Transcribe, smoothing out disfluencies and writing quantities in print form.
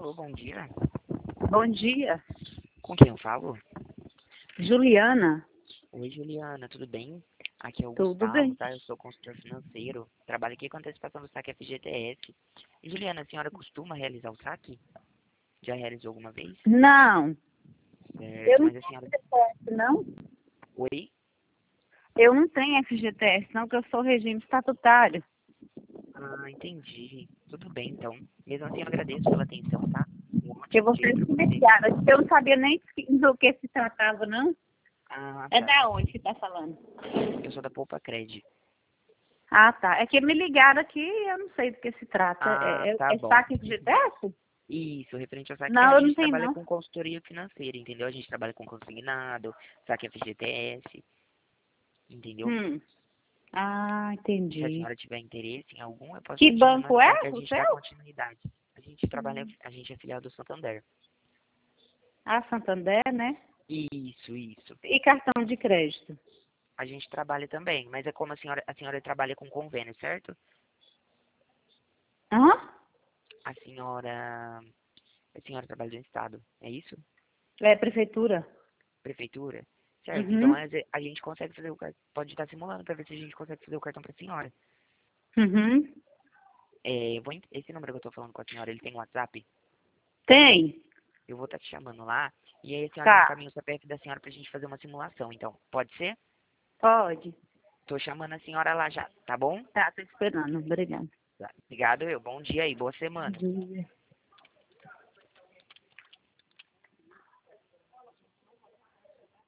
Alô, bom dia. Bom dia, Com quem eu falo? Juliana. Oi, Juliana, tudo bem? Aqui é o Tudo Gustavo, bem? tá? Eu sou consultor financeiro. Trabalho aqui com antecipação do saque FGTS. E, Juliana, a senhora costuma realizar o saque? Já realizou alguma vez? Não, eu Certo, não mas a tenho senhora... FGTS, não. Oi? Eu não tenho FGTS, não, que eu sou regime estatutário. Ah, entendi. Tudo bem, então. Mesmo assim, eu agradeço pela atenção, tá? Um Que ótimo dia vocês pra me você. ligaram. Eu não sabia nem do que se tratava, não. Ah, É tá. da onde que tá falando? Eu sou da Poupa Cred. Ah, tá. É que me ligaram aqui e eu não sei do que se trata. Ah, tá É bom. saque FGTS? Isso, referente ao saque. É, Não, a eu não gente tenho, trabalha não. com consultoria financeira, entendeu? A gente trabalha com consignado, saque FGTS, entendeu? Hum. Ah, Se a entendi. senhora tiver interesse em algum, eu posso Que estar te mandando banco é assim pra o gente dar seu? continuidade. A gente é filiado do Santander. Ah, Santander, né? Isso. E cartão de crédito? A gente trabalha também, mas é como a senhora trabalha com convênio, certo? Hã? A senhora trabalha no estado, é isso? É prefeitura. Prefeitura? Certo, então Uhum. a gente consegue fazer o cartão, pode estar simulando para ver se a gente consegue fazer o cartão para a senhora. Uhum. Esse número que eu tô falando com a senhora, ele tem WhatsApp? Tem? Eu vou estar te chamando lá, e aí a senhora me Tá. encaminha o CPF da senhora pra gente fazer uma simulação, então. Pode ser? Pode. Tô chamando a senhora lá já, tá bom? Tá, tô esperando. Obrigada. Tá. Obrigado, bom dia aí, boa Bom semana. dia.